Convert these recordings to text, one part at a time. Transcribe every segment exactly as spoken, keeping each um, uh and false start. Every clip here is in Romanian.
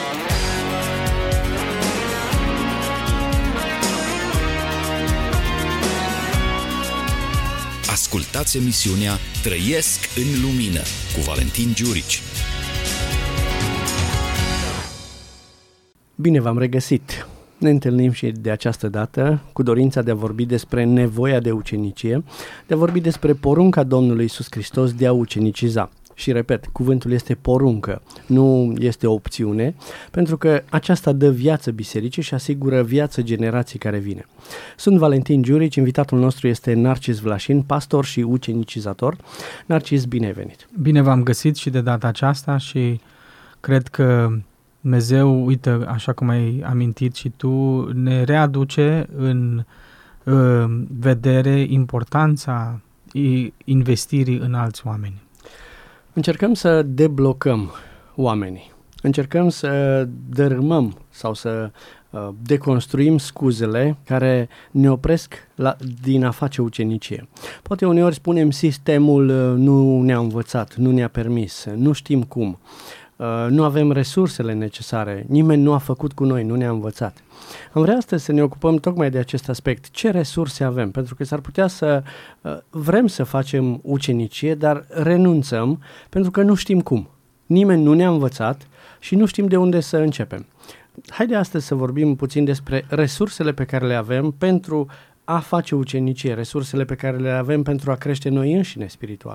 Ascultați emisiunea Trăiesc în Lumină cu Valentin Giurici. Bine v-am regăsit! Ne întâlnim și de această dată cu dorința de a vorbi despre nevoia de ucenicie, de a vorbi despre porunca Domnului Iisus Hristos de a uceniciza. Și repet, cuvântul este poruncă, nu este o opțiune, pentru că aceasta dă viață bisericii și asigură viață generației care vine. Sunt Valentin Giurici, invitatul nostru este Narcis Vlașin, pastor și ucenicizator. Narcis, bine ai venit! Bine v-am găsit și de data aceasta și cred că Dumnezeu, uite, așa cum ai amintit și tu, ne readuce în uh, vedere importanța investirii în alți oameni. Încercăm să deblocăm oamenii, încercăm să dărâmăm sau să uh, deconstruim scuzele care ne opresc la, din a face ucenicie. Poate uneori spunem sistemul uh, nu ne-a învățat, nu ne-a permis, nu știm cum, uh, nu avem resursele necesare, nimeni nu a făcut cu noi, nu ne-a învățat. Am vrea astăzi să ne ocupăm tocmai de acest aspect. Ce resurse avem? Pentru că s-ar putea să uh, vrem să facem ucenicie, dar renunțăm pentru că nu știm cum. Nimeni nu ne-a învățat și nu știm de unde să începem. Haide astăzi să vorbim puțin despre resursele pe care le avem pentru a face ucenicie, resursele pe care le avem pentru a crește noi înșine spiritual.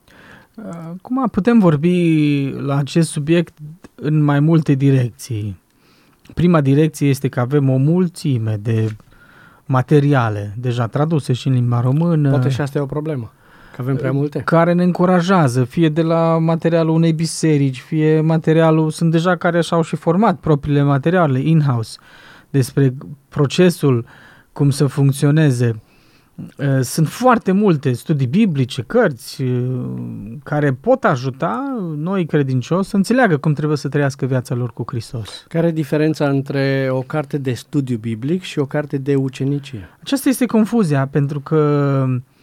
Acum putem vorbi la acest subiect în mai multe direcții. Prima direcție este că avem o mulțime de materiale deja traduse și în limba română. Poate și asta e o problemă, că avem prea multe. Care ne încurajează, fie de la materialul unei biserici, fie materialul, sunt deja care și-au și format propriile materiale in-house despre procesul, cum să funcționeze. Sunt foarte multe studii biblice, cărți care pot ajuta noi credincioși să înțeleagă cum trebuie să trăiască viața lor cu Hristos. Care e diferența între o carte de studiu biblic și o carte de ucenicie? Aceasta este confuzia, pentru că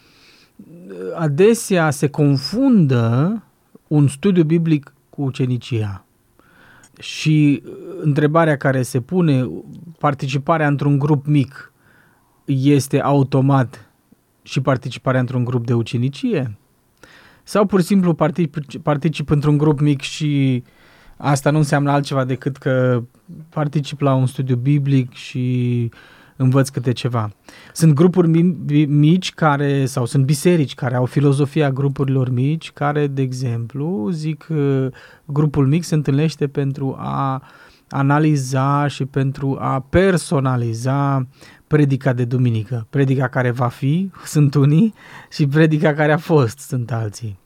adesea se confundă un studiu biblic cu ucenicia. Și întrebarea care se pune, participarea într-un grup mic este automat și participarea într-un grup de ucenicie? Sau pur și simplu particip, particip într-un grup mic și asta nu înseamnă altceva decât că particip la un studiu biblic și învăț câte ceva. Sunt grupuri mici care, sau sunt biserici care au filozofia grupurilor mici, care, de exemplu, zic grupul mic se întâlnește pentru a analiza și pentru a personaliza predica de duminică. Predica care va fi, sunt unii, și predica care a fost, sunt alții.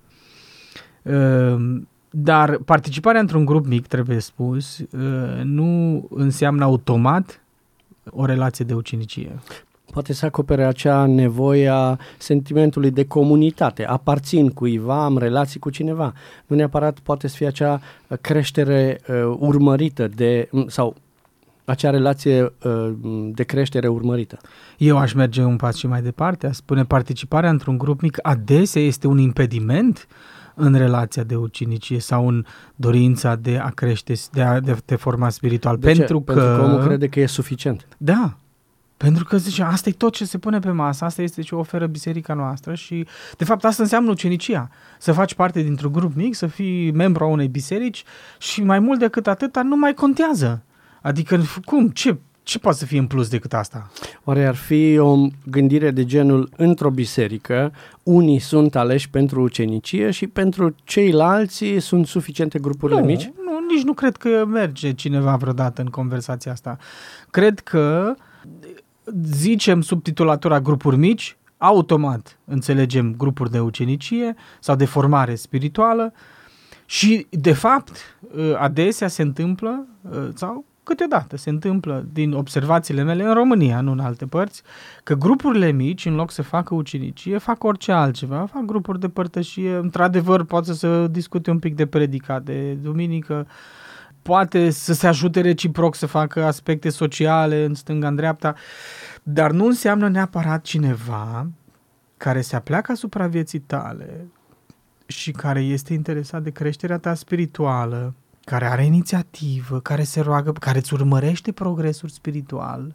Dar participarea într-un grup mic, trebuie spus, nu înseamnă automat o relație de ucenicie. Poate să acopere acea nevoie a sentimentului de comunitate, aparțin cuiva, am relații cu cineva. Nu neapărat poate să fie acea creștere uh, urmărită de, sau acea relație uh, de creștere urmărită. Eu aș merge un pas și mai departe, aș spune participarea într-un grup mic adesea este un impediment în relația de ucenicie sau în dorința de a crește, de a, de a te forma spiritual. De pentru, ce? Că, pentru că omul crede că e suficient. Da. Pentru că zice, asta e tot ce se pune pe masă, asta este ce oferă biserica noastră și, de fapt, asta înseamnă ucenicia. Să faci parte dintr-un grup mic, să fii membru a unei biserici și mai mult decât atâta nu mai contează. Adică, cum? Ce, ce poate să fie în plus decât asta? Oare ar fi o gândire de genul, într-o biserică, unii sunt aleși pentru ucenicie și pentru ceilalți sunt suficiente grupurile nu, mici? Nu, nici nu cred că merge cineva vreodată în conversația asta. Cred că zicem sub titulatura grupuri mici, automat înțelegem grupuri de ucenicie sau de formare spirituală și, de fapt, adesea se întâmplă, sau câteodată se întâmplă, din observațiile mele în România, nu în alte părți, că grupurile mici, în loc să facă ucenicie, fac orice altceva, fac grupuri de părtășie, într-adevăr poate să discute un pic de predica de duminică, poate să se ajute reciproc să facă aspecte sociale în stânga, în dreapta, dar nu înseamnă neapărat cineva care se apleacă asupra vieții tale și care este interesat de creșterea ta spirituală, care are inițiativă, care se roagă, care îți urmărește progresul spiritual,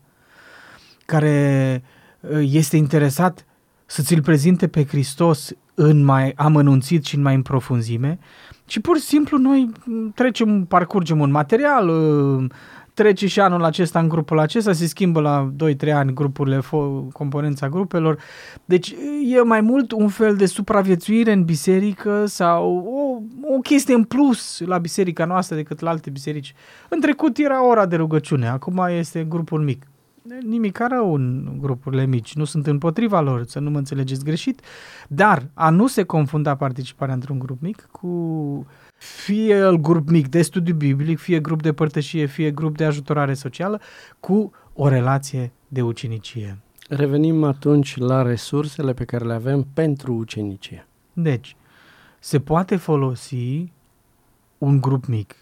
care este interesat să ți-l prezinte pe Hristos în mai amănunțit și în mai în profunzime, și pur și simplu noi trecem, parcurgem un material, trece și anul acesta în grupul acesta, se schimbă la doi trei ani grupurile, componența grupelor. Deci e mai mult un fel de supraviețuire în biserică sau o, o chestie în plus la biserica noastră decât la alte biserici. În trecut era ora de rugăciune, acum este grupul mic. Nimic rău în grupurile mici, nu sunt împotriva lor, să nu mă înțelegeți greșit, dar a nu se confunda participarea într-un grup mic cu fie el grup mic de studiu biblic, fie grup de părtășie, fie grup de ajutorare socială, cu o relație de ucenicie. Revenim atunci la resursele pe care le avem pentru ucenicie. Deci, se poate folosi un grup mic,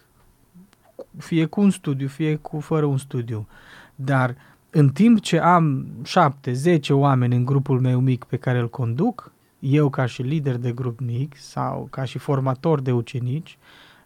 fie cu un studiu, fie cu fără un studiu, dar în timp ce am șapte, zece oameni în grupul meu mic pe care îl conduc, eu ca și lider de grup mic sau ca și formator de ucenici,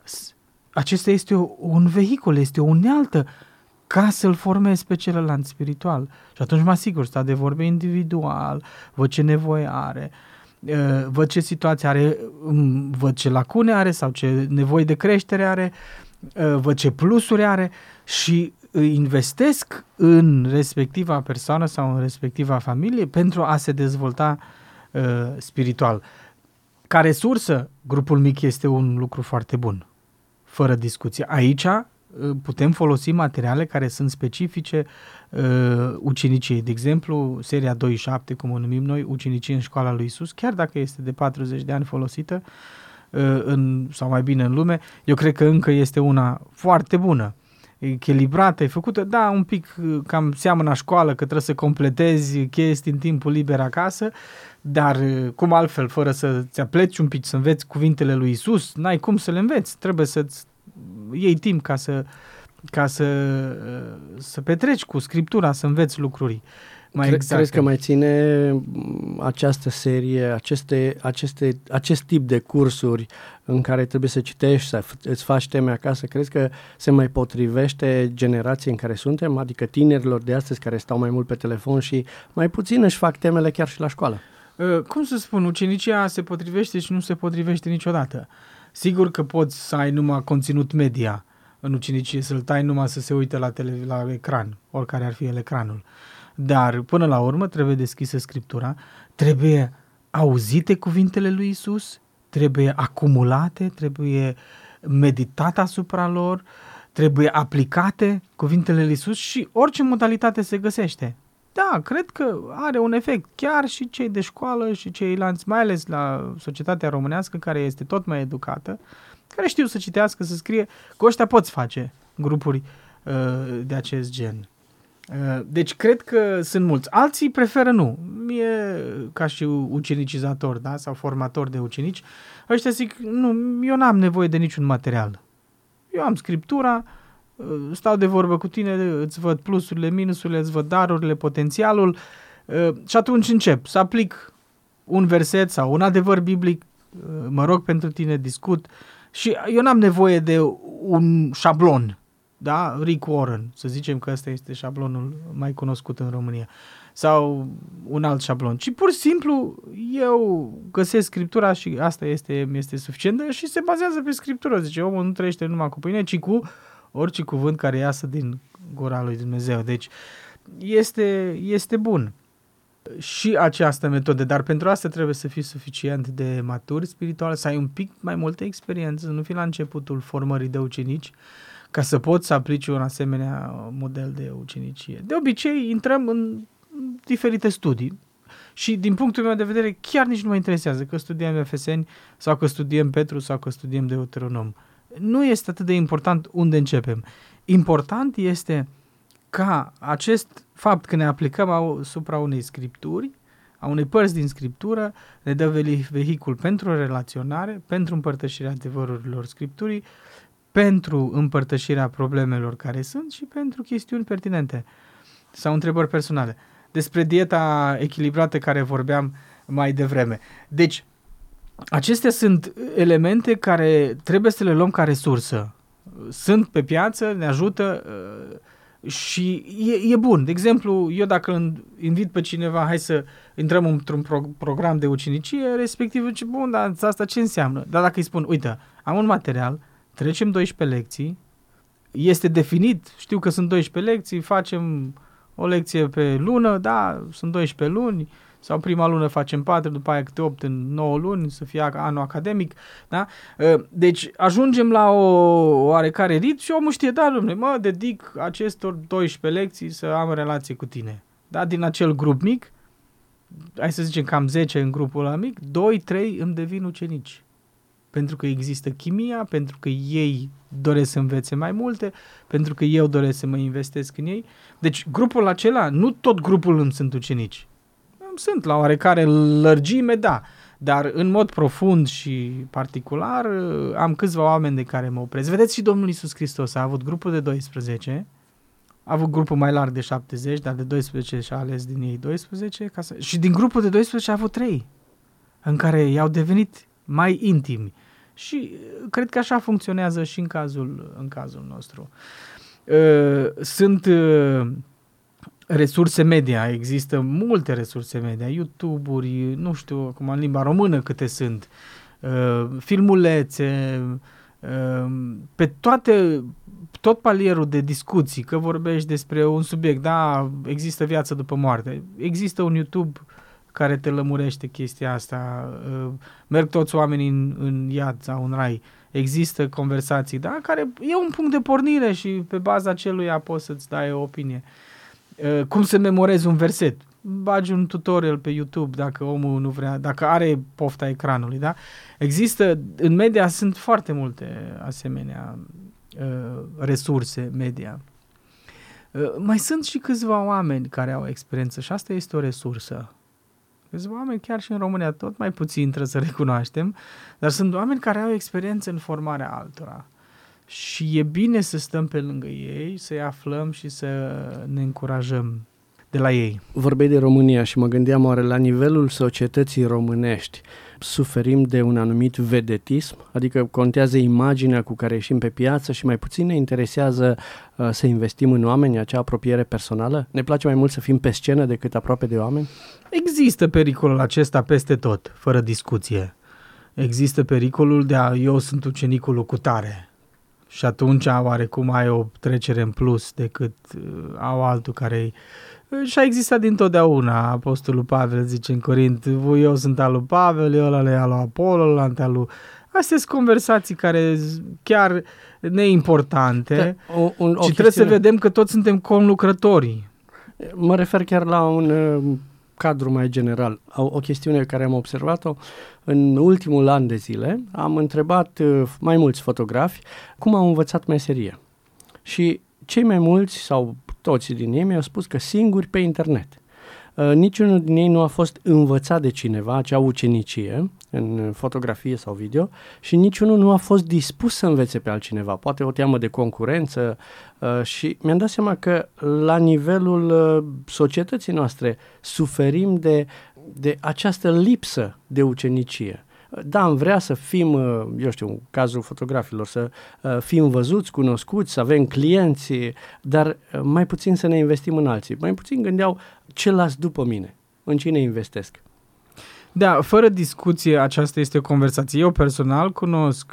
acesta este o, un vehicul, este o unealtă ca să-l formez pe celălalt spiritual. Și atunci mă asigur, sta de vorbe individual, văd ce nevoie are, văd ce situație are, văd ce lacune are sau ce nevoie de creștere are, văd ce plusuri are și îi investesc în respectiva persoană sau în respectiva familie pentru a se dezvolta uh, spiritual. Ca resursă, grupul mic este un lucru foarte bun, fără discuție. Aici uh, putem folosi materiale care sunt specifice uh, uceniciei. De exemplu, seria doi șapte, cum o numim noi, ucenicie în școala lui Iisus, chiar dacă este de patruzeci de ani folosită, uh, în, sau mai bine în lume, eu cred că încă este una foarte bună. Echilibrată, e făcută, da, un pic cam seamănă la școală, că trebuie să completezi chestii în timpul liber acasă, dar cum altfel, fără să-ți apleci un pic, să înveți cuvintele lui Iisus, n-ai cum să le înveți, trebuie să-ți iei timp ca să, ca să, să petreci cu Scriptura, să înveți lucruri mai Cre- exacte. Crezi că mai ține această serie, aceste, aceste, acest tip de cursuri în care trebuie să citești, să îți faci teme acasă, crezi că se mai potrivește generației în care suntem, adică tinerilor de astăzi care stau mai mult pe telefon și mai puțin își fac temele chiar și la școală? Cum să spun, ucenicia se potrivește și nu se potrivește niciodată. Sigur că poți să ai numai conținut media în ucenicie, să-l tai numai să se uite la, tele, la ecran, oricare ar fi el ecranul. Dar, până la urmă, trebuie deschisă Scriptura, trebuie auzite cuvintele lui Iisus, trebuie acumulate, trebuie meditate asupra lor, trebuie aplicate cuvintele lui Iisus și orice modalitate se găsește. Da, cred că are un efect. Chiar și cei de școală și ceilalți, mai ales la societatea românească, care este tot mai educată, care știu să citească, să scrie, cu ăștia poți face grupuri uh, de acest gen. Deci cred că sunt mulți. Alții preferă nu. Mie, ca și ucenicizator, da, sau formator de ucenici, ăștia zic, nu, eu n-am nevoie de niciun material. Eu am Scriptura, stau de vorbă cu tine, îți văd plusurile, minusurile, îți văd darurile, potențialul și atunci încep să aplic un verset sau un adevăr biblic, mă rog pentru tine, discut și eu n-am nevoie de un șablon. Da, Rick Warren, să zicem că ăsta este șablonul mai cunoscut în România, sau un alt șablon, ci pur și simplu eu găsesc Scriptura și asta este, este suficientă și se bazează pe Scriptură. Zice, omul nu trăiește numai cu pâine, ci cu orice cuvânt care iasă din gura lui Dumnezeu. Deci este, este bun și această metodă, dar pentru asta trebuie să fii suficient de matur spiritual, să ai un pic mai multă experiență, să nu fii la începutul formării de ucenici, ca să poți să aplici un asemenea model de ucenicie. De obicei, intrăm în diferite studii și, din punctul meu de vedere, chiar nici nu mă interesează că studiem Efeseni sau că studiem Petru sau că studiem Deuteronom. Nu este atât de important unde începem. Important este ca acest fapt că ne aplicăm asupra unei scripturi, a unei părți din Scriptură, ne dă vehicul pentru relaționare, pentru împărtășirea adevărurilor Scripturii, pentru împărtășirea problemelor care sunt și pentru chestiuni pertinente sau întrebări personale. Despre dieta echilibrată care vorbeam mai devreme. Deci, acestea sunt elemente care trebuie să le luăm ca resursă sunt pe piață, ne ajută și e, e bun. De exemplu, eu dacă invit pe cineva, hai să intrăm într-un pro- program de ucenicie, respectiv zice, bun, dar asta ce înseamnă? Dar dacă îi spun, uite, am un material, trecem doisprezece lecții, este definit, știu că sunt doisprezece lecții, facem o lecție pe lună, da, sunt doisprezece luni, sau prima lună facem patru, după aia câte opt în nouă luni, să fie anul academic, da? Deci ajungem la o oarecare rit și omul știe, da, dom'le, mă dedic acestor doisprezece lecții să am relație cu tine. Da? Din acel grup mic, hai să zicem cam zece în grupul ăla mic, doi trei îmi devin ucenici. Pentru că există chimia, pentru că ei doresc să învețe mai multe, pentru că eu doresc să mă investesc în ei. Deci grupul acela, nu tot grupul îmi sunt ucenici. Sunt la oarecare lărgime, da, dar în mod profund și particular am câțiva oameni de care mă opresc. Vedeți, și Domnul Iisus Hristos a avut grupul de doisprezece, a avut grupul mai larg de șaptezeci, dar de doisprezece și-a ales din ei doisprezece, ca să... și din grupul de doisprezece a avut trei, în care i-au devenit mai intimi. Și cred că așa funcționează și în cazul, în cazul nostru. Sunt resurse media, există multe resurse media, YouTube-uri, nu știu acum în limba română câte sunt, filmulețe, pe toate, tot palierul de discuții, că vorbești despre un subiect, da, există viață după moarte, există un YouTube care te lămurește chestia asta, merg toți oamenii în, în iad sau în rai, există conversații, da, care e un punct de pornire și pe baza aceluia poți să-ți dai o opinie. Cum să memorezi un verset? Bagi un tutorial pe YouTube dacă omul nu vrea, dacă are pofta ecranului, da? Există, în media sunt foarte multe asemenea uh, resurse media. Uh, mai sunt și câțiva oameni care au experiență și asta este o resursă. Câțiva oameni, chiar și în România, tot mai puțin trebuie să recunoaștem, dar sunt oameni care au experiență în formarea altora. Și e bine să stăm pe lângă ei, să-i aflăm și să ne încurajăm de la ei. Vorbeai de România și mă gândeam, oare la nivelul societății românești suferim de un anumit vedetism? Adică contează imaginea cu care ieșim pe piață și mai puțin ne interesează uh, să investim în oameni, acea apropiere personală? Ne place mai mult să fim pe scenă decât aproape de oameni? Există pericolul acesta peste tot, fără discuție. Există pericolul de a, eu sunt ucenicul lui cutare. Și atunci oarecum ai o trecere în plus decât uh, au altul care și a existat dintotdeauna. Apostolul Pavel zice în Corint, eu sunt al lui Pavel, eu ăla le al lui Apollo, ăla al lui... Astea sunt conversații care chiar neimportante, da, o, un, o și trebuie să vedem că toți suntem conlucrătorii. Mă refer chiar la un uh, cadru mai general. O, o chestiune care am observat-o în ultimul an de zile, am întrebat uh, mai mulți fotografi cum au învățat meserie. Și cei mai mulți sau toți din ei mi-au spus că singuri pe internet. Uh, niciunul din ei nu a fost învățat de cineva, acea ucenicie în fotografie sau video, și niciunul nu a fost dispus să învețe pe altcineva. Poate o teamă de concurență uh, și mi-am dat seama că la nivelul uh, societății noastre suferim de, de această lipsă de ucenicie. Da, am vrea să fim, eu știu, în cazul fotografilor, să fim văzuți, cunoscuți, să avem clienți, dar mai puțin să ne investim în alții. Mai puțin gândeau ce las după mine, în cine investesc. Da, fără discuție, aceasta este o conversație. Eu personal cunosc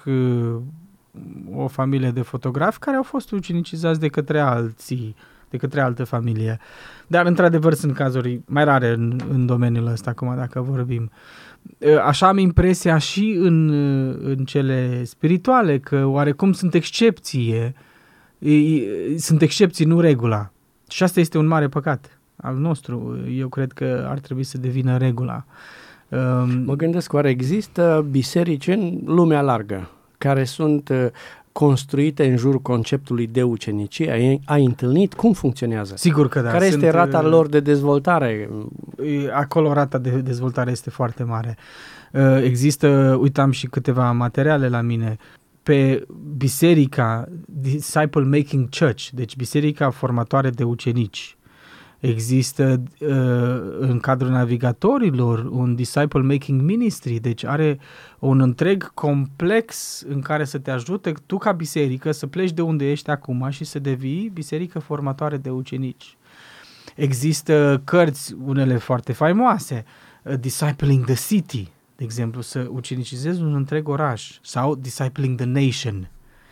o familie de fotografi care au fost ucenicizați de către alții, de către altă familie. Dar, într-adevăr, sunt cazuri mai rare în, în domeniul ăsta, acum, dacă vorbim. Așa am impresia și în, în cele spirituale, că oarecum sunt excepție, sunt excepții, nu regula. Și asta este un mare păcat al nostru. Eu cred că ar trebui să devină regula. Mă gândesc, oare există biserici în lumea largă care sunt construite în jurul conceptului de ucenicie? Ai, ai întâlnit? Cum funcționează? Sigur că da. Care este Sunt, rata lor de dezvoltare? Acolo rata de dezvoltare este foarte mare. Există, uitam și câteva materiale la mine, pe biserica Disciple Making Church, deci biserica formatoare de ucenici. Există uh, în cadrul navigatorilor un disciple making ministry, deci are un întreg complex în care să te ajute tu ca biserică să pleci de unde ești acum și să devii biserică formatoare de ucenici. Există cărți, unele foarte faimoase, uh, Discipling the City, de exemplu, să ucenicizezi un întreg oraș, sau Discipling the Nation,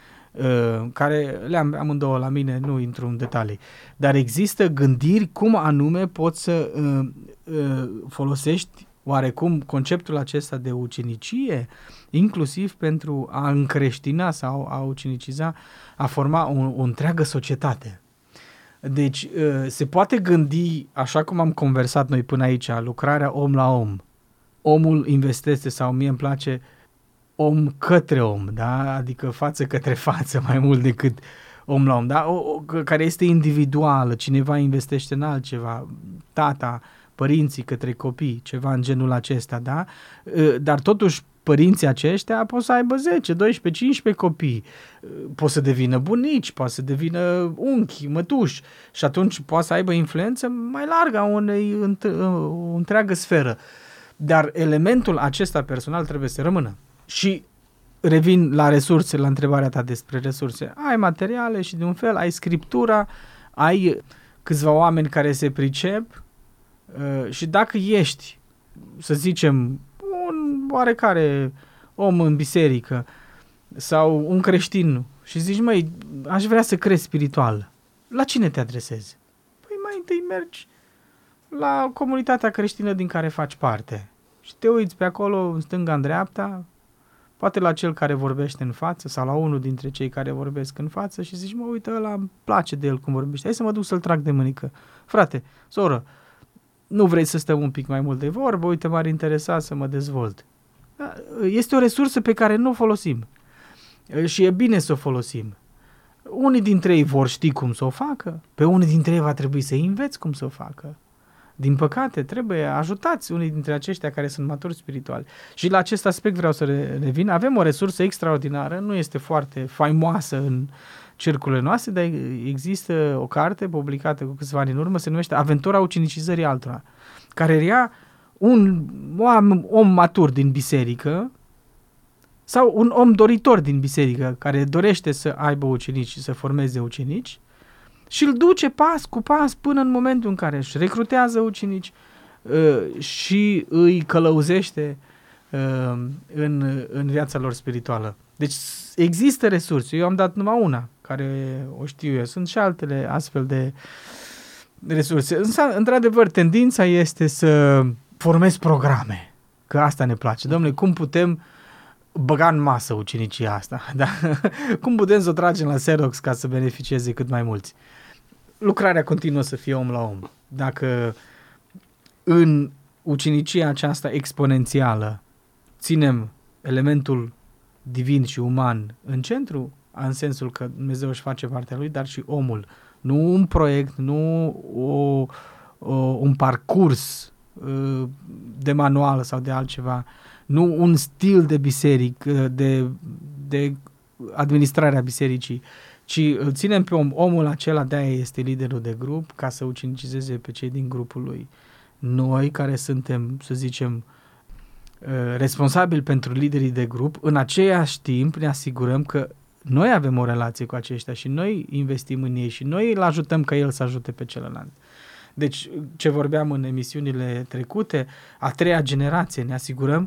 Uh, care le-am amândouă la mine, nu intru în detalii, dar există gândiri cum anume poți să uh, uh, folosești oarecum conceptul acesta de ucenicie, inclusiv pentru a încreștina sau a uceniciza, a forma o, o întreagă societate. Deci uh, se poate gândi, așa cum am conversat noi până aici, lucrarea om la om. Omul investește, sau mie îmi place om către om, da? Adică față către față mai mult decât om la om, da? O, o, care este individuală, cineva investește în altceva, tata, părinții către copii, ceva în genul acesta, da? Dar totuși părinții aceștia pot să aibă zece, doisprezece, cincisprezece copii, pot să devină bunici, pot să devină unchi, mătuși și atunci poate să aibă influență mai largă a unei o întreagă sferă. Dar elementul acesta personal trebuie să rămână. Și revin la resurse, la întrebarea ta despre resurse. Ai materiale și de un fel ai scriptura, ai câțiva oameni care se pricep uh, și dacă ești, să zicem, un oarecare om în biserică sau un creștin și zici, măi, aș vrea să crezi spiritual, la cine te adresezi? Păi mai întâi mergi la comunitatea creștină din care faci parte și te uiți pe acolo, în stânga, în dreapta, poate la cel care vorbește în față sau la unul dintre cei care vorbesc în față și zici, mă, uite, ăla îmi place de el cum vorbește, hai să mă duc să-l trag de mânică. Frate, soră, nu vrei să stăm un pic mai mult de vorbă, uite, m-ar interesa să mă dezvolt. Este o resursă pe care nu o folosim și e bine să o folosim. Unii dintre ei vor ști cum să o facă, pe unii dintre ei va trebui să înveți cum să o facă. Din păcate, trebuie ajutați unii dintre aceștia care sunt maturi spirituali. Și la acest aspect vreau să revin. Avem o resursă extraordinară, nu este foarte faimoasă în cercurile noastre, dar există o carte publicată cu câțiva ani în urmă, se numește Aventura ucenicizării altora, care ia un om, om matur din biserică sau un om doritor din biserică care dorește să aibă ucenici și să formeze ucenici și îl duce pas cu pas până în momentul în care își recrutează ucenici uh, și îi călăuzește uh, în, în viața lor spirituală. Deci există resurse. Eu am dat numai una, care o știu eu. Sunt și altele astfel de resurse. Însă, într-adevăr, tendința este să formezi programe. Că asta ne place. Dom'le, cum putem băga în masă ucenicia asta? Da? Cum putem să o tragem la Xerox ca să beneficieze cât mai mulți? Lucrarea continuă să fie om la om. Dacă în ucenicia aceasta exponențială ținem elementul divin și uman în centru, în sensul că Dumnezeu își face partea lui, dar și omul. Nu un proiect, nu o, o, un parcurs uh, de manual sau de altceva, nu un stil de biserică, de, de administrarea bisericii, ci îl ținem pe om, omul acela, de-aia este liderul de grup, ca să ucenicizeze pe cei din grupul lui. Noi, care suntem, să zicem, responsabili pentru liderii de grup, în aceeași timp ne asigurăm că noi avem o relație cu aceștia și noi investim în ei și noi îl ajutăm ca el să ajute pe celălalt. Deci, ce vorbeam în emisiunile trecute, a treia generație, ne asigurăm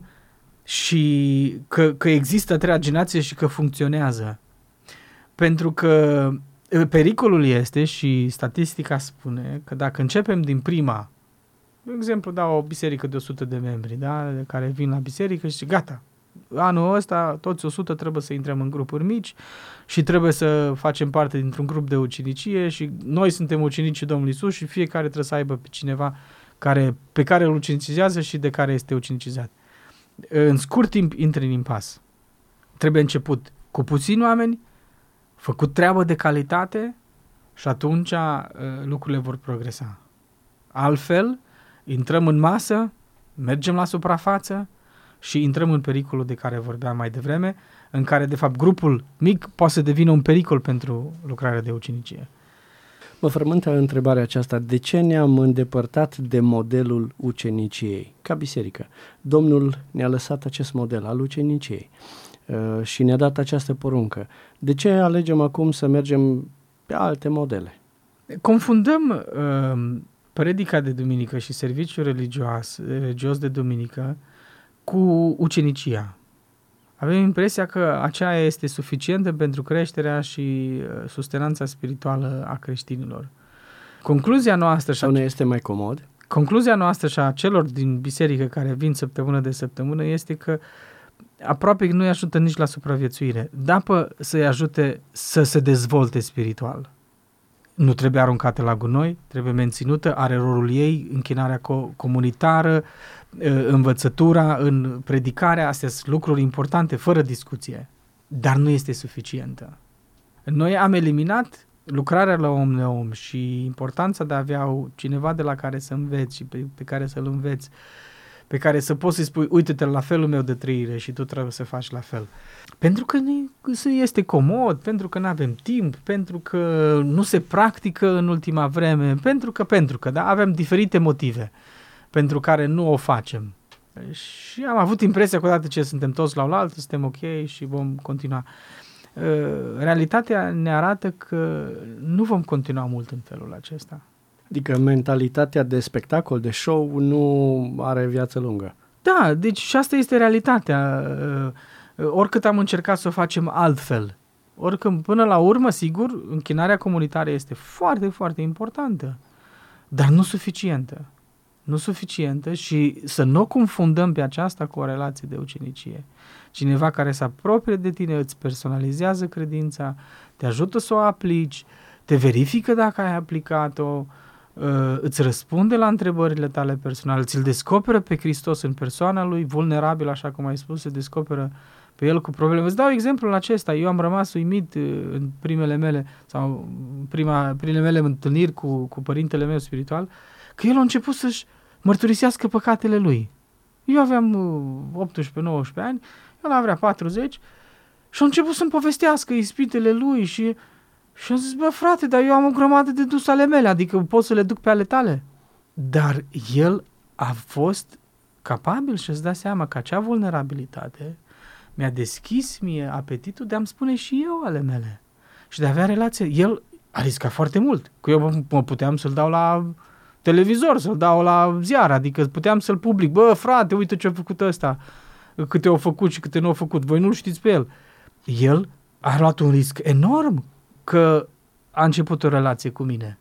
și că, că există a treia generație și că funcționează. Pentru că pericolul este, și statistica spune, că dacă începem din prima, de exemplu, da, o biserică de o sută de membri, da, care vin la biserică și gata, anul ăsta toți o sută trebuie să intrăm în grupuri mici și trebuie să facem parte dintr-un grup de ucenicie și noi suntem ucenicii Domnului Iisus și fiecare trebuie să aibă pe cineva care, pe care îl ucenicizează și de care este ucenicizat. În scurt timp intri în impas. Trebuie început cu puțini oameni, făcut treabă de calitate și atunci uh, lucrurile vor progresa. Altfel, intrăm în masă, mergem la suprafață și intrăm în pericolul de care vorbeam mai devreme, în care, de fapt, grupul mic poate să devină un pericol pentru lucrarea de ucenicie. Mă frământă întrebarea aceasta, de ce ne-am îndepărtat de modelul uceniciei ca biserică? Domnul ne-a lăsat acest model al uceniciei uh, și ne-a dat această poruncă. De ce alegem acum să mergem pe alte modele? Confundăm uh, predica de duminică și serviciul religios, religios de duminică cu ucenicia. Avem impresia că aceea este suficientă pentru creșterea și sustenanța spirituală a creștinilor. Concluzia noastră și sau ne este mai comod? Concluzia noastră și a celor din biserică care vin săptămână de săptămână este că aproape nu îi ajută nici la supraviețuire, dar pe să-i ajute să se dezvolte spiritual. Nu trebuie aruncată la gunoi, trebuie menținută, are rolul ei, închinarea co- comunitară, învățătura, în predicarea, astea sunt lucruri importante, fără discuție, dar nu este suficientă. Noi am eliminat lucrarea la om la om și importanța de a avea cineva de la care să înveți și pe, pe care să-l înveți, pe care să poți să-i spui, uite-te la felul meu de trăire și tu trebuie să faci la fel. Pentru că este comod, pentru că nu avem timp, pentru că nu se practică în ultima vreme, pentru că, pentru că, da, avem diferite motive pentru care nu o facem. Și am avut impresia că odată ce suntem toți la oaltă, suntem ok și vom continua. Realitatea ne arată că nu vom continua mult în felul acesta. Adică mentalitatea de spectacol, de show, nu are viață lungă. Da, deci și asta este realitatea. Oricât am încercat să o facem altfel, oricând până la urmă, sigur, închinarea comunitară este foarte, foarte importantă, dar nu suficientă. Nu suficientă și să nu o confundăm pe aceasta cu o relație de ucenicie. Cineva care se apropie de tine, îți personalizează credința, te ajută să o aplici, te verifică dacă ai aplicat-o, îți răspunde la întrebările tale personale, ți-l descoperă pe Hristos în persoana lui, vulnerabil, așa cum ai spus, se descoperă pe el cu probleme. Îți dau exemplul acesta, eu am rămas uimit în primele mele, sau prima, primele mele întâlniri cu, cu părintele meu spiritual, că el a început să-și mărturisească păcatele lui. Eu aveam optsprezece nouăsprezece ani, el avea patruzeci și a început să-mi povestească ispitele lui și, și am zis, bă frate, dar eu am o grămadă de dus ale mele, adică pot să le duc pe ale tale. Dar el a fost capabil și îți da seama că acea vulnerabilitate mi-a deschis mie apetitul de a-mi spune și eu ale mele și de a avea relație. El a riscat foarte mult, că eu mă puteam să-l dau la televizor, să-l dau la ziar, adică puteam să-l public, bă frate, uite ce a făcut ăsta, câte au făcut și câte nu au făcut, voi nu-l știți pe el. El a luat un risc enorm că a început o relație cu mine,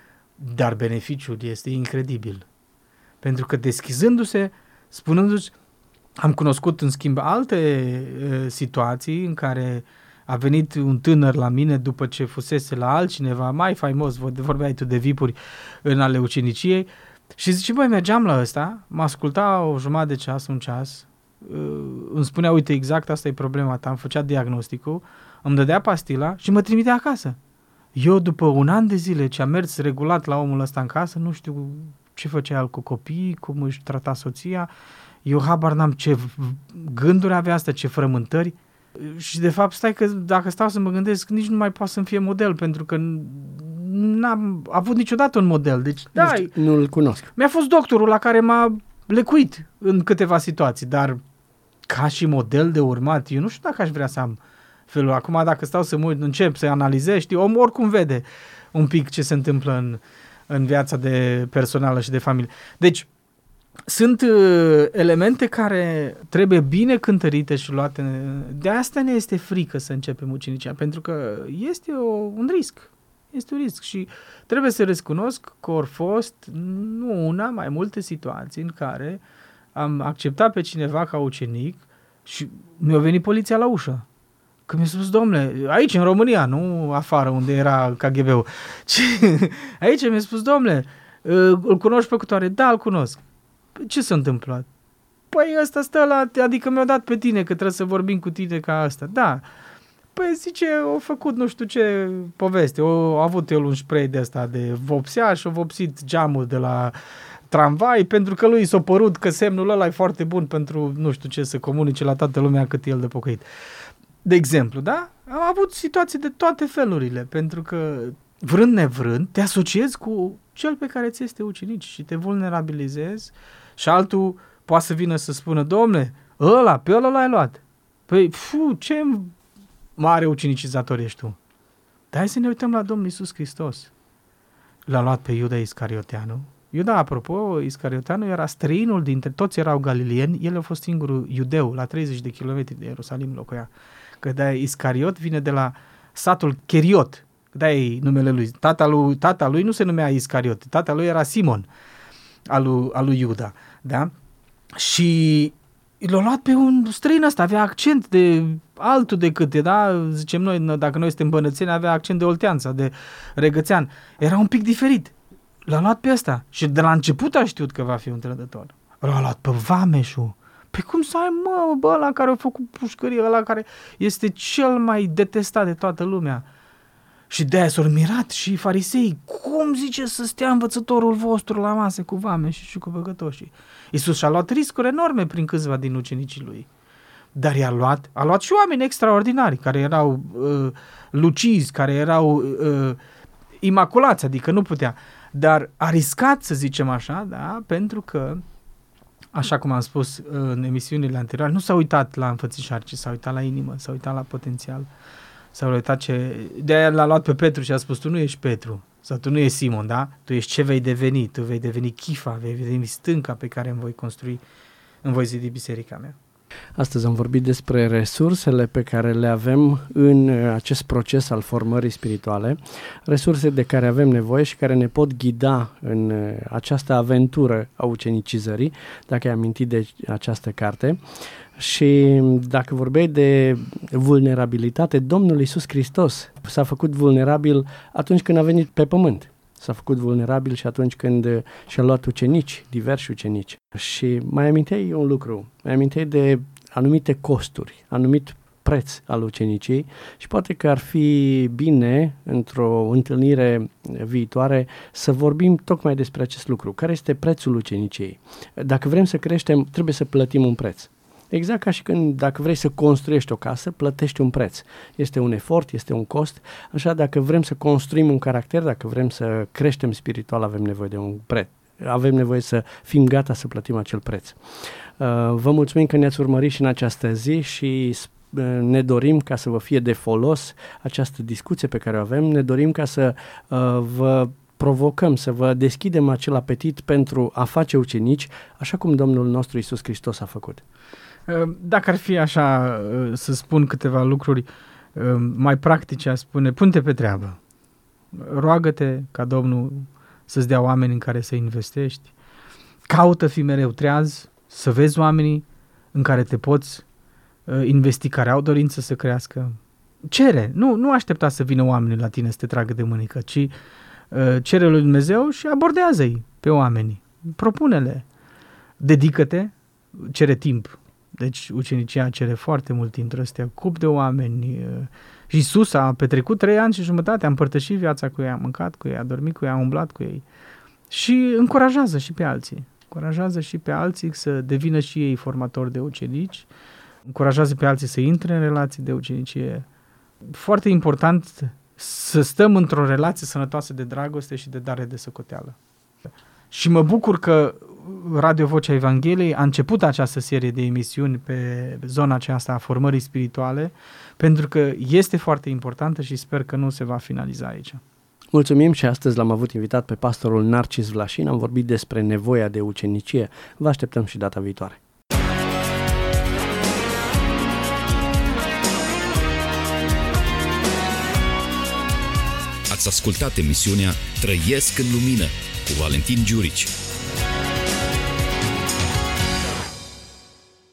dar beneficiul este incredibil, pentru că deschizându-se, spunându-și, am cunoscut în schimb alte e, situații în care a venit un tânăr la mine după ce fusese la altcineva, mai faimos, vorbeai tu de vipuri în ale uceniciei, și zice, băi, mergeam la ăsta, mă asculta o jumătate de ceas, un ceas, îmi spunea, uite, exact asta e problema ta, îmi făcea diagnosticul, îmi dădea pastila și mă trimitea acasă. Eu, după un an de zile ce am mers regulat la omul ăsta în casă, nu știu ce făcea el cu copiii, cum își trata soția, eu habar n-am ce gânduri avea asta, ce frământări. Și de fapt, stai că dacă stau să mă gândesc, nici nu mai poate să-mi fie model, pentru că n-am avut niciodată un model. Deci, da, nu-l cunosc. Mi-a fost doctorul la care m-a lecuit în câteva situații, dar ca și model de urmat, eu nu știu dacă aș vrea să am felul. Acum, dacă stau să mă uit, încep să analizez, știi, om oricum vede un pic ce se întâmplă în, în viața de personală și de familie. Deci, sunt uh, elemente care trebuie bine cântărite și luate. De asta ne este frică să începem ucenicia, pentru că este o, un risc. Este un risc și trebuie să recunosc că au fost nu una, mai multe situații în care am acceptat pe cineva ca ucenic și mi-a venit poliția la ușă. Că mi-a spus, domnule, aici în România, nu afară unde era K G B-ul, ci aici mi-a spus, domnule, îl cunoști pe cutoare? Da, îl cunosc. Ce s-a întâmplat? Păi ăsta stă la, adică mi-a dat pe tine că trebuie să vorbim cu tine ca asta. Da. Păi zice, a făcut nu știu ce poveste, a avut el un spray de ăsta de vopsea și a vopsit geamul de la tramvai pentru că lui s-a părut că semnul ăla e foarte bun pentru nu știu ce să comunice la toată lumea cât e el de pocăit. De exemplu, da? Am avut situații de toate felurile, pentru că vrând nevrând, te asociezi cu cel pe care ți este ucenici și te vulnerabilizezi și altul poate să vină să spună, Dom'le, ăla, pe ăla l-ai luat. Păi, fu, ce mare ucenicizator ești tu. Dar hai să ne uităm la Domnul Iisus Hristos. L-a luat pe Iuda Iscarioteanu. Iuda, apropo, Iscarioteanu era străinul dintre, toți erau galilieni, el a fost singurul iudeu, la treizeci de kilometri de Ierusalim locuia. Că de Iscariot vine de la satul Cheriot, de-aia numele lui. Tata lui. Tata lui nu se numea Iscariot, tata lui era Simon, al lui, al lui Iuda. Da? Și l-a luat pe un străin ăsta, avea accent de altul decât, da? Zicem noi, dacă noi suntem bănățeni, avea accent de oltean sau de regățean. Era un pic diferit. L-a luat pe ăsta și de la început a știut că va fi un trădător. L-a luat pe vameșul. Pe cum să ai, mă, bă, ăla care a făcut pușcărie, ăla care este cel mai detestat de toată lumea. Și de-aia s-au mirat și farisei. Cum zice să stea învățătorul vostru la masă cu vameșii și cu păcătoșii? Iisus și-a luat riscuri enorme prin câțiva din ucenicii lui. Dar i-a luat, a luat și oameni extraordinari, care erau uh, lucizi, care erau uh, imaculați, adică nu putea. Dar a riscat, să zicem așa, da, pentru că, așa cum am spus în emisiunile anterioare, nu s-a uitat la înfățișare, ci s-a uitat la inimă, s-a uitat la potențial. S-a uitat ce... De-aia l-a luat pe Petru și a spus, tu nu ești Petru, sau tu nu ești Simon, da? Tu ești ce vei deveni, tu vei deveni Chifa, vei deveni stânca pe care îmi voi construi, îmi voi zidi biserica mea. Astăzi am vorbit despre resursele pe care le avem în acest proces al formării spirituale, resurse de care avem nevoie și care ne pot ghida în această aventură a ucenicizării, dacă ai amintit de această carte. Și dacă vorbeai de vulnerabilitate, Domnul Iisus Hristos s-a făcut vulnerabil atunci când a venit pe pământ. S-a făcut vulnerabil și atunci când și-a luat ucenici, diversi ucenici. Și mai aminteai un lucru, mai aminteai de anumite costuri, anumit preț al uceniciei și poate că ar fi bine într-o întâlnire viitoare să vorbim tocmai despre acest lucru. Care este prețul uceniciei? Dacă vrem să creștem, trebuie să plătim un preț. Exact ca și când dacă vrei să construiești o casă, plătești un preț. Este un efort, este un cost. Așa, dacă vrem să construim un caracter, dacă vrem să creștem spiritual, avem nevoie de un preț. Avem nevoie să fim gata să plătim acel preț. Vă mulțumim că ne-ați urmărit și în această zi și ne dorim ca să vă fie de folos această discuție pe care o avem. Ne dorim ca să vă provocăm, să vă deschidem acel apetit pentru a face ucenici, așa cum Domnul nostru Iisus Hristos a făcut. Dacă ar fi așa să spun câteva lucruri mai practice, a spune, pune-te pe treabă. Roagă-te ca Domnul să-ți dea oameni în care să investești. Caută, fi mereu treaz, să vezi oamenii în care te poți investi, care au dorință să crească. Cere, nu, nu aștepta să vină oamenii la tine să te tragă de mânică, ci cere lui Dumnezeu și abordează-i pe oameni. Propune-le. Dedică-te, cere timp. Deci ucenicia cere foarte mult timp, trebuie să te ocupi de oameni. Iisus a petrecut trei ani și jumătate, a împărtășit viața cu ei, a mâncat cu ei, a dormit cu ei, a umblat cu ei. Și încurajează și pe alții. Încurajează și pe alții să devină și ei formatori de ucenici. Încurajează pe alții să intre în relații de ucenicie. Foarte important să stăm într-o relație sănătoasă de dragoste și de dare de socoteală. Și mă bucur că Radio Vocea Evangheliei a început această serie de emisiuni pe zona aceasta a formării spirituale, pentru că este foarte importantă și sper că nu se va finaliza aici. Mulțumim și astăzi l-am avut invitat pe pastorul Narcis Vlașin, am vorbit despre nevoia de ucenicie. Vă așteptăm și data viitoare. Ați ascultat emisiunea Trăiesc în Lumină cu Valentin Giurici.